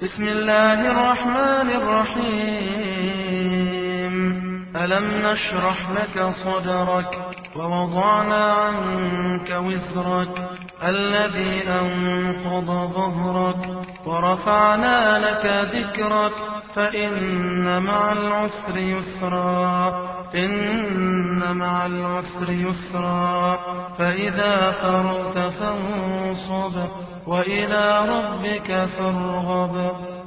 بسم الله الرحمن الرحيم. ألم نشرح لك صدرك ووضعنا عنك وزرك الذي أنقض ظهرك ورفعنا لك ذكرك فإن مع العسر يسرا إن مع العسر يسرا فإذا فرغت فانصب وإلى ربك فارغب.